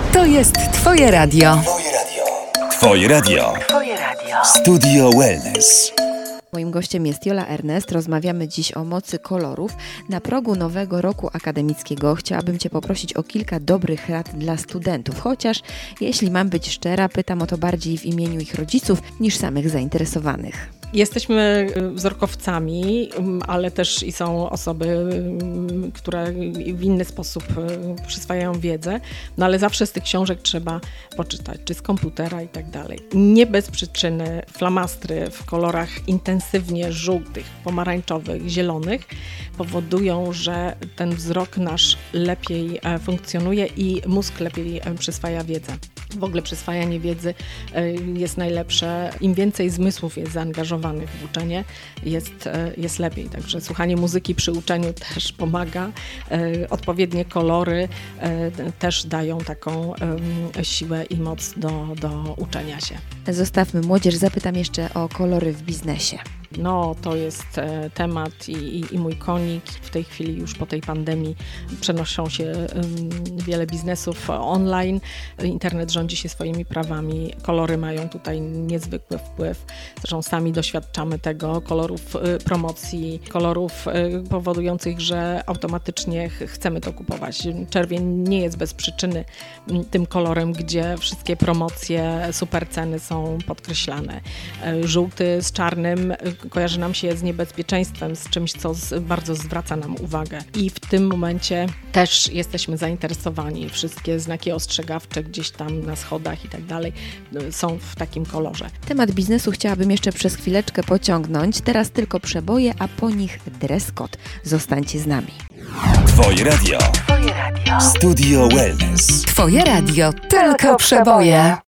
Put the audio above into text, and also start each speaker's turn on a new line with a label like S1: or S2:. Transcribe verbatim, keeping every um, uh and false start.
S1: To jest Twoje radio.
S2: Twoje radio. Twoje radio.
S1: Twoje radio.
S2: Studio Wellness.
S3: Moim gościem jest Jola Ernest. Rozmawiamy dziś o mocy kolorów. Na progu nowego roku akademickiego chciałabym Cię poprosić o kilka dobrych rad dla studentów. Chociaż, jeśli mam być szczera, pytam o to bardziej w imieniu ich rodziców niż samych zainteresowanych.
S4: Jesteśmy wzorkowcami, ale też i są osoby, które w inny sposób przyswajają wiedzę, no ale zawsze z tych książek trzeba poczytać, czy z komputera i tak dalej. Nie bez przyczyny flamastry w kolorach intensywnie żółtych, pomarańczowych, zielonych powodują, że ten wzrok nasz lepiej funkcjonuje i mózg lepiej przyswaja wiedzę. W ogóle przyswajanie wiedzy jest najlepsze. Im więcej zmysłów jest zaangażowanych w uczenie, jest, jest lepiej. Także słuchanie muzyki przy uczeniu też pomaga. Odpowiednie kolory też dają taką siłę i moc do, do uczenia się.
S3: Zostawmy młodzież. Zapytam jeszcze o kolory w biznesie.
S4: No, to jest temat i, i, i mój konik. W tej chwili już po tej pandemii przenoszą się um, wiele biznesów online. Internet rządzi się swoimi prawami. Kolory mają tutaj niezwykły wpływ. Zresztą sami doświadczamy tego. Kolorów y, promocji, kolorów y, powodujących, że automatycznie ch- chcemy to kupować. Czerwień nie jest bez przyczyny y, tym kolorem, gdzie wszystkie promocje, super ceny są podkreślane. Y, żółty z czarnym y, kojarzy nam się z niebezpieczeństwem, z czymś, co z, bardzo zwraca nam uwagę. I w tym momencie też jesteśmy zainteresowani. Wszystkie znaki ostrzegawcze gdzieś tam na schodach i tak dalej są w takim kolorze.
S3: Temat biznesu chciałabym jeszcze przez chwileczkę pociągnąć. Teraz tylko przeboje, a po nich dress code. Zostańcie z nami.
S2: Twoje radio. Twoje radio. Studio Wellness.
S1: Twoje radio. Tylko przeboje.